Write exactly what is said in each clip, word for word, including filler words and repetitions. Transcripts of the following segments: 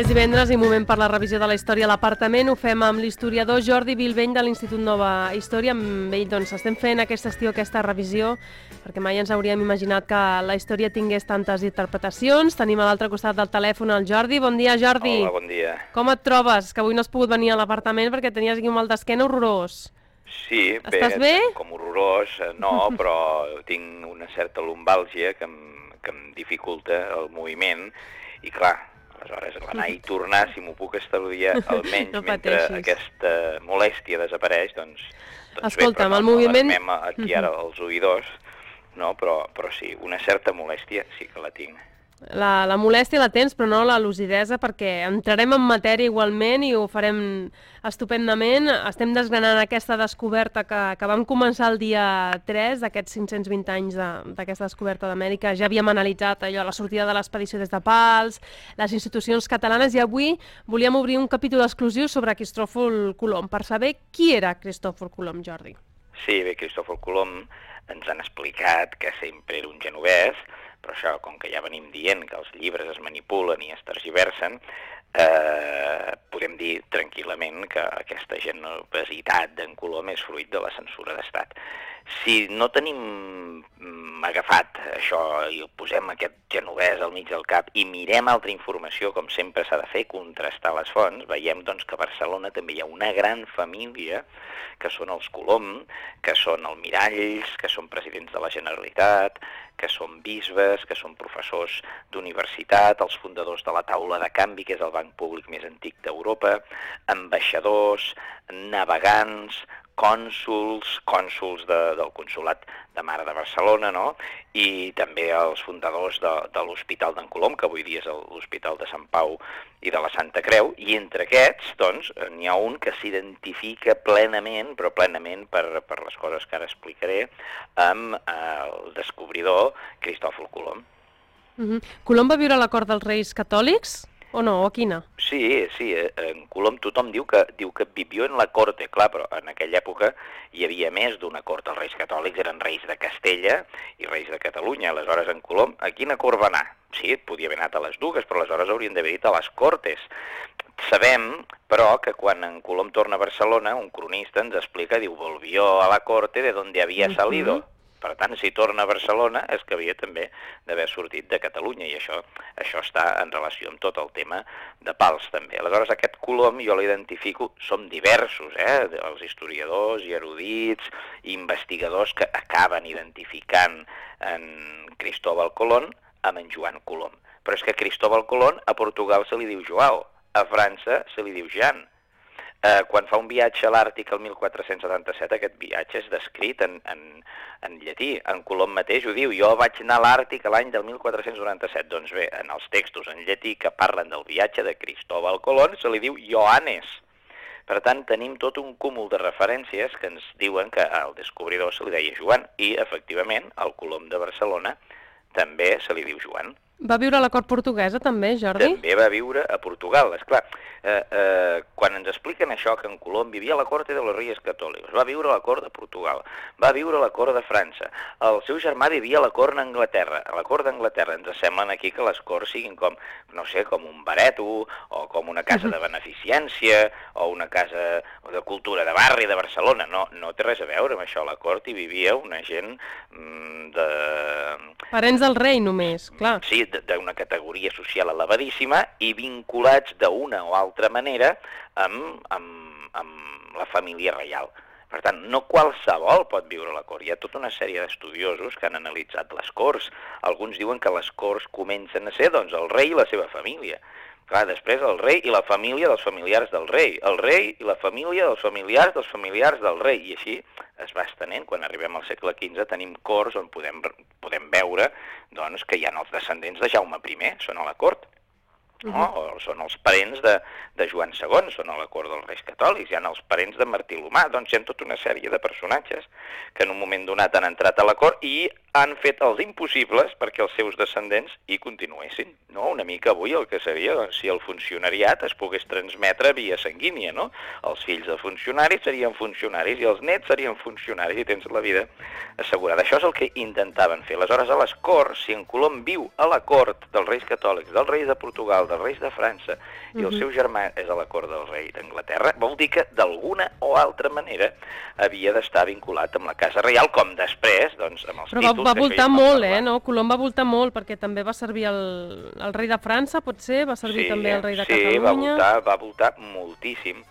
És divendres i moment per la revisió de la història a l'apartament. Ho fem amb l'historiador Jordi Bilbeny de l'Institut Nova Història. Amb ell doncs, estem fent aquest estiu aquesta revisió perquè mai ens hauríem imaginat que la història tingués tantes interpretacions. Tenim a l'altre costat del telèfon el Jordi. Bon dia, Jordi. Hola, bon dia. Com et trobes? Que avui no has pogut venir a l'apartament perquè tenies aquí un mal d'esquena horrorós. Sí, bé, Estàs bé? com horrorós, no, però tinc una certa lumbàlgia que em, que em dificulta el moviment i clar, aleshores l'anar i tornar, si m'ho puc estalviar, almenys No mentre pateixis. aquesta molèstia desapareix, doncs, doncs Escolta'm, bé, però el no, moviment- no l'esmem aquí ara als oïdors, no, però, però sí, una certa molèstia sí que la tinc. La, la molèstia la tens, però no la lucidesa, perquè entrarem en matèria igualment i ho farem estupendament. Estem desgranant aquesta descoberta que, que vam començar el dia tres, d'aquests cinc-cents vint anys de- d'aquesta descoberta d'Amèrica. Ja havíem analitzat allò, la sortida de l'expedició des de Pals, les institucions catalanes, i avui volíem obrir un capítol exclusiu sobre Cristòfol Colom, per saber qui era Cristòfol Colom, Jordi. Sí, bé, Cristòfol Colom ens han explicat que sempre era un genovès, però això, com que ja venim dient que els llibres es manipulen i es tergiversen, eh, podem dir tranquil·lament que aquesta genovesitat d'en Colom és fruit de la censura d'estat. Si no tenim mm, agafat això i posem aquest genovès al mig del cap i mirem altra informació, com sempre s'ha de fer, contrastar les fonts, veiem doncs, que a Barcelona també hi ha una gran família que són els Colom, que són almiralls, que són presidents de la Generalitat, que són bisbes, que són professors d'universitat, els fundadors de la Taula de Canvi, que és el banc públic més antic d'Europa, ambaixadors, navegants, cònsols, cònsols de, del Consolat de Mar de Barcelona, no? I també els fundadors de, de l'Hospital d'en Colom, que avui dia és l'Hospital de Sant Pau i de la Santa Creu, i entre aquests, doncs, n'hi ha un que s'identifica plenament, però plenament per, per les coses que ara explicaré, amb eh, el descobridor Cristòfol Colom. Uh-huh. Colom va viure a la cort dels Reis Catòlics? O no? O quina? Sí, sí, en Colom tothom diu que diu que vivió en la corte, clar, però en aquella època hi havia més d'una cort. Els reis catòlics eren reis de Castella i reis de Catalunya. Aleshores, en Colom, a quina cort va anar? Sí, podia haver anat a les dues, però aleshores haurien d'haver dit a les cortes. Sabem, però, que quan en Colom torna a Barcelona, un cronista ens explica, diu, volvió a la corte de donde había salido. Uh-huh. Per tant, si torna a Barcelona és que havia també d'haver sortit de Catalunya, i això això està en relació amb tot el tema de Pals també. Aleshores, aquest Colom jo l'identifico, som diversos, eh? Els historiadors i erudits i investigadors que acaben identificant en Cristóbal Colón amb en Joan Colom. Però és que Cristóbal Colón a Portugal se li diu Joao, a França se li diu Jean. Eh, quan fa un viatge a l'Àrtic el mil quatre-cents setanta-set, aquest viatge és descrit en, en, en llatí. En Colom mateix ho diu, jo vaig anar a l'Àrtic l'any del mil quatre-cents noranta-set. Doncs bé, en els textos en llatí que parlen del viatge de Cristóbal Colón se li diu Ioannes. Per tant, tenim tot un cúmul de referències que ens diuen que al descobridor se li deia Joan, i efectivament al Colom de Barcelona també se li diu Joan. Va viure a la cort portuguesa també, Jordi? També va viure a Portugal, esclar. Eh, eh, quan ens expliquen això, que en Colom vivia a la corte de los Reyes Catòlics, va viure a la cort de Portugal, va viure a la cort de França, el seu germà vivia a la cort d'Anglaterra. A la cort d'Anglaterra ens semblen aquí que les corts siguin com, no sé, com un bareto, o com una casa de beneficència, o una casa de cultura de barri de Barcelona. No, no té res a veure amb això. A la cort hi vivia una gent mm, de... Parents del rei només, clar. Sí, d'una categoria social elevadíssima i vinculats d'una o altra manera amb, amb, amb la família reial. Per tant, no qualsevol pot viure a la cort. Hi ha tota una sèrie d'estudiosos que han analitzat les corts. Alguns diuen que les corts comencen a ser doncs, el rei i la seva família. Clar, després el rei i la família dels familiars del rei, el rei i la família dels familiars dels familiars del rei, i així es va estenent. Quan arribem al segle quinze tenim corts on podem, podem veure doncs, que hi ha els descendents de Jaume primer, són a la cort. No? O són els parents de, de Joan segon, són a la cort dels Reis Catòlics, hi ha els parents de Martí l'Humà, doncs hi ha tota una sèrie de personatges que en un moment donat han entrat a la cort i han fet els impossibles perquè els seus descendents hi continuessin. No? Una mica avui el que seria doncs, si el funcionariat es pogués transmetre via sanguínia, no? Els fills de funcionaris serien funcionaris i els nets serien funcionaris i tens la vida assegurada. Això és el que intentaven fer. Aleshores, a les corts, si en Colom viu a la cort dels Reis Catòlics, dels Reis de Portugal, dels Reis de França i el seu germà és a la cort del rei d'Anglaterra, vol dir que d'alguna o altra manera havia d'estar vinculat amb la Casa Reial, com després, doncs, amb els Però títols... Però va, va voltar ja molt, eh, no? Colom va voltar molt, perquè també va servir el, el rei de França, potser, va servir sí, també el rei de sí, Catalunya... Sí, va voltar, va voltar moltíssim.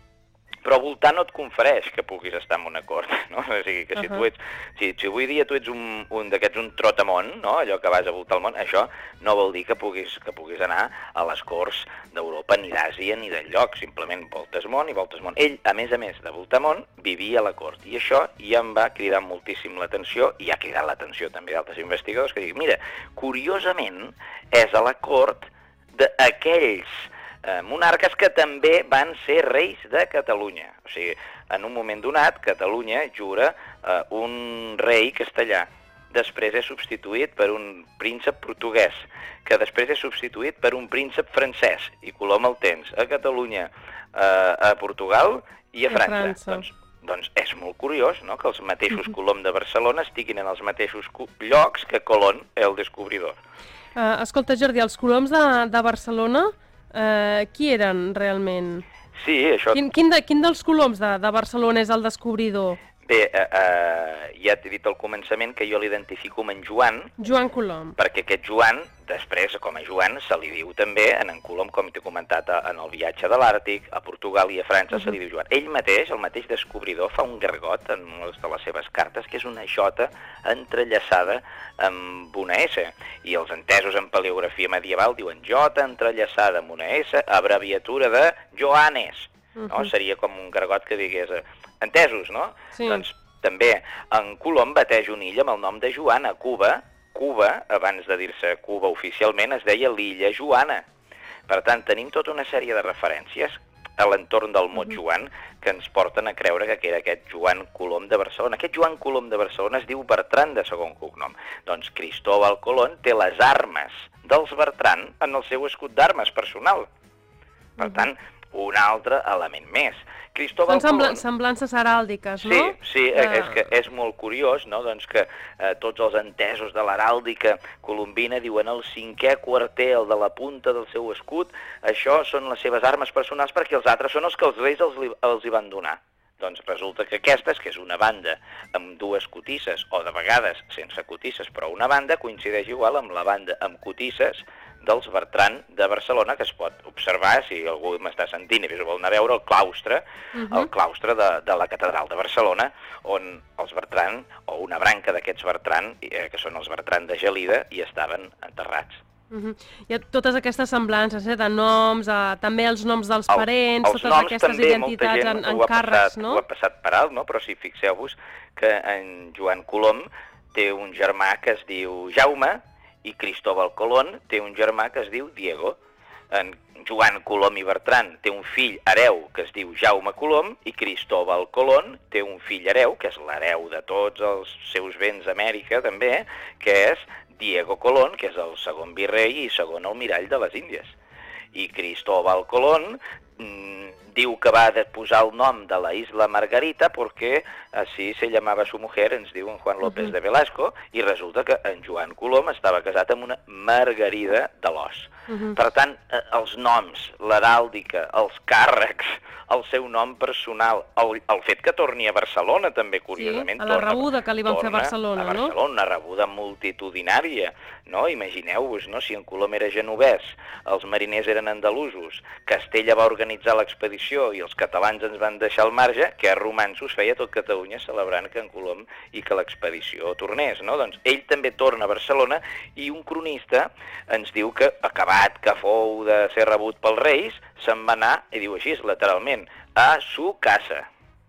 Però voltar no et confereix que puguis estar en una cort, no? O sigui, que si uh -huh. tu ets... Si, si avui dia tu ets un, un d'aquests, un trotamont, no? Allò que vas a voltar el món, això no vol dir que puguis, que puguis anar a les corts d'Europa, ni d'Àsia, ni d'enlloc. Simplement voltes món i voltes món. Ell, a més a més de voltar món, vivia a la cort. I això ja em va cridar moltíssim l'atenció, i ha cridat l'atenció també d'altres investigadors, que diuen, mira, curiosament, és a la cort d'aquells Eh, monarques que també van ser reis de Catalunya. O sigui, en un moment donat, Catalunya jura eh, un rei castellà. Després és substituït per un príncep portuguès, que després és substituït per un príncep francès. I Colom el tens a Catalunya, eh, a Portugal i a França. França. Doncs, doncs és molt curiós, no?, que els mateixos Colom de Barcelona estiguin en els mateixos llocs que Colón, el descobridor. Uh, escolta, Jordi, els Coloms de, de Barcelona... Uh, qui eren realment? Sí, això... Quin, quin, de, quin dels coloms de, de Barcelona és el descobridor? Bé, eh, eh, ja t'he dit al començament que jo l'identifico amb en Joan. Joan Colom. Perquè aquest Joan, després, com a Joan, se li diu també en en Colom, com t'he comentat, en el viatge de l'Àrtic, a Portugal i a França, uh -huh. se li diu Joan. Ell mateix, el mateix descobridor, fa un gargot en moltes de les seves cartes, que és una J entrellaçada amb una S. I els entesos en paleografia medieval diuen J entrellaçada amb una S, abreviatura de Joanes. Uh -huh. No? Seria com un gargot que digués... Entesos, no? Sí. Doncs també en Colom bateja una illa amb el nom de Joana, Cuba. Cuba, abans de dir-se Cuba oficialment, es deia l'illa Joana. Per tant, tenim tota una sèrie de referències a l'entorn del mot Joan que ens porten a creure que era aquest Joan Colom de Barcelona. Aquest Joan Colom de Barcelona es diu Bertran de segon cognom. Doncs Cristóbal Colón té les armes dels Bertran en el seu escut d'armes personal. Per tant, un altre element més. Cristóbal Són Colón... semblances heràldiques, no? Sí, sí, uh... és que és molt curiós, no?, doncs que eh, tots els entesos de l'heràldica colombina diuen el cinquè quarter, el de la punta del seu escut, això són les seves armes personals perquè els altres són els que els reis els, li, els hi van donar. Doncs resulta que aquestes, que és una banda amb dues cotisses, o de vegades sense cotisses, però una banda coincideix igual amb la banda amb cotisses dels Bertran de Barcelona, que es pot observar, si algú m'està sentint i vol anar a veure, el claustre, uh -huh. el claustre de, de la Catedral de Barcelona, on els Bertran, o una branca d'aquests Bertran, eh, que són els Bertran de Gelida, hi estaven enterrats. Uh -huh. Hi ha totes aquestes semblances, eh, de noms, eh, també els noms dels el, parents, totes aquestes també, identitats en, en càrrecs, no? Ho ha passat per alt, no? Però si fixeu-vos que en Joan Colom té un germà que es diu Jaume, i Cristóbal Colón té un germà que es diu Diego. En Joan Colom i Bertran té un fill hereu que es diu Jaume Colom, i Cristóbal Colón té un fill hereu, que és l'hereu de tots els seus béns a Amèrica també, que és Diego Colón, que és el segon virrei i segon almirall de les Índies. I Cristóbal Colón mmm, diu que va de posar el nom de la isla Margarita perquè així se llamava su mujer, ens diu en Juan López uh -huh. de Velasco, i resulta que en Joan Colom estava casat amb una Margarida de l'Os. Uh -huh. Per tant, els noms, l'heràldica, els càrrecs, el seu nom personal, el, el fet que torni a Barcelona també, curiosament. Sí, a la rebuda que li van fer a Barcelona, a Barcelona, no? Una rebuda multitudinària, no? Imagineu-vos, no? Si en Colom era genovès, els mariners eren andalusos, Castella va organitzar l'expedició i els catalans ens van deixar al marge, que a romansos feia tot Catalunya celebrant que en Colom i que l'expedició tornés, no? Doncs ell també torna a Barcelona i un cronista ens diu que, acabat que fou de ser rebut pels reis, se'n va anar, i diu així, literalment, a su casa.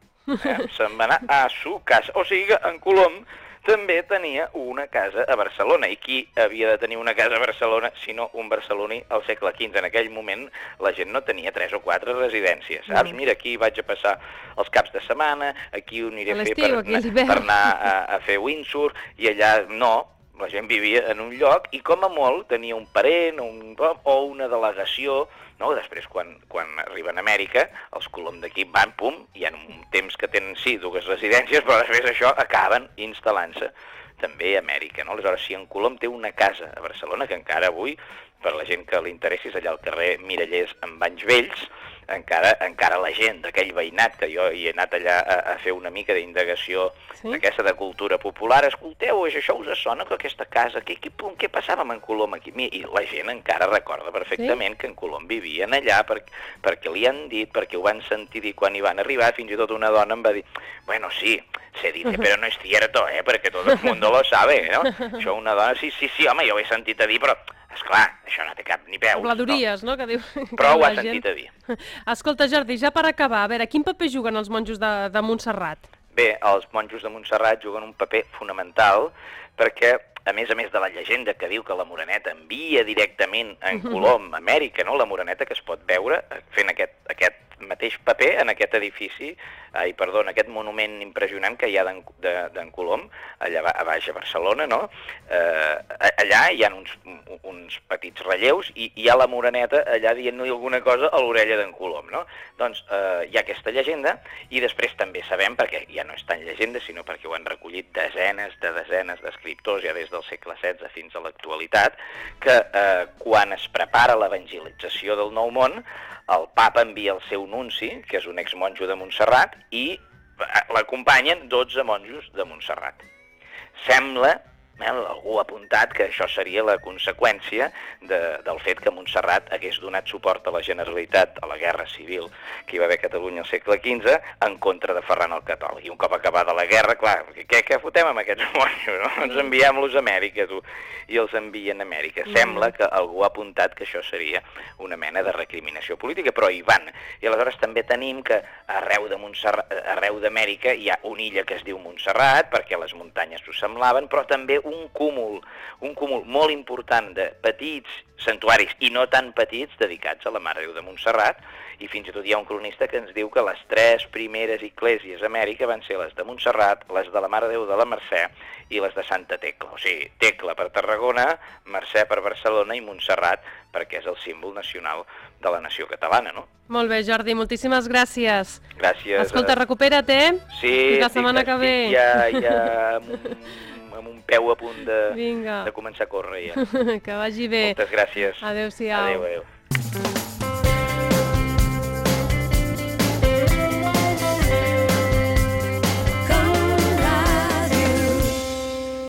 Eh? Se'n va anar a su casa. O sigui que en Colom també tenia una casa a Barcelona. I qui havia de tenir una casa a Barcelona, sinó un barceloní al segle quinze? En aquell moment la gent no tenia tres o quatre residències, saps? Mira, aquí vaig a passar els caps de setmana, aquí ho aniré a fer per, per anar a, a fer windsurf, i allà no. La gent vivia en un lloc i com a molt tenia un parent un, o una delegació, no? Després, quan, quan arriben a Amèrica, els Colom d'aquí van, pum, hi ha un temps que tenen, sí, dues residències, però després això acaben instal·lant-se també a Amèrica, no? Aleshores, si en Colom té una casa a Barcelona, que encara avui per la gent que li interessi, és allà al carrer Mirallers amb Banys Vells, encara, encara la gent d'aquell veïnat, que jo hi he anat allà a, a fer una mica d'indagació sí? d'aquesta de cultura popular, escolteu, això us sona que aquesta casa, què, què, què passava amb en Colom aquí? I la gent encara recorda perfectament sí? que en Colom vivien allà, per, perquè li han dit, perquè ho van sentir dir quan hi van arribar, fins i tot una dona em va dir, bueno, sí, se dice, pero no es cierto, eh, perquè tot el mundo lo sabe, no? Això una dona, sí, sí, sí, home, jo ho he sentit a dir, però esclar, això no té cap ni peus. Habladories, no? no? Que diu, però ho ha sentit a dir. Escolta, Jordi, ja per acabar, a veure, quin paper juguen els monjos de, de Montserrat? Bé, els monjos de Montserrat juguen un paper fonamental perquè, a més a més de la llegenda que diu que la Moreneta envia directament en Colom a Amèrica, no? La Moreneta que es pot veure fent aquest, aquest mateix paper en aquest edifici, ai, perdó, en aquest monument impressionant que hi ha d'en Colom, allà a baix a Barcelona, no? Eh, allà hi ha uns, uns petits relleus i hi ha la Moreneta allà dient-li alguna cosa a l'orella d'en Colom, no? Doncs eh, hi ha aquesta llegenda i després també sabem, perquè ja no és tan llegenda, sinó perquè ho han recollit desenes de desenes d'escriptors ja des del segle setze fins a l'actualitat, que eh, quan es prepara l'evangelització del Nou Món, el papa envia el seu nunci, que és un exmonjo de Montserrat, i l'acompanyen dotze monjos de Montserrat. Sembla, eh, algú ha apuntat que això seria la conseqüència de, del fet que Montserrat hagués donat suport a la Generalitat a la Guerra Civil que hi va haver a Catalunya al segle quinze en contra de Ferran el Catòlic. I un cop acabada la guerra, clar, què, què fotem amb aquests monjos, no? Ens enviem-los a Amèrica, tu, i els envien a Amèrica. Sembla que algú ha apuntat que això seria una mena de recriminació política, però hi van. I aleshores també tenim que arreu de Montserrat, arreu d'Amèrica hi ha una illa que es diu Montserrat, perquè les muntanyes s'ho semblaven, però també un cúmul, un cúmul molt important de petits santuaris, i no tan petits, dedicats a la Mare de Déu de Montserrat, i fins i tot hi ha un cronista que ens diu que les tres primeres esglésies a Amèrica van ser les de Montserrat, les de la Mare de Déu de la Mercè i les de Santa Tecla. O sigui, Tecla per Tarragona, Mercè per Barcelona i Montserrat perquè és el símbol nacional de la nació catalana, no? Molt bé, Jordi, moltíssimes gràcies. Gràcies. Escolta, recupera't, eh? Sí, fins la setmana que ve. Ja, ja, amb un, amb un peu a punt de, Vinga. de començar a córrer, ja. Que vagi bé. Moltes gràcies. Adéu-siau. Adéu, adéu.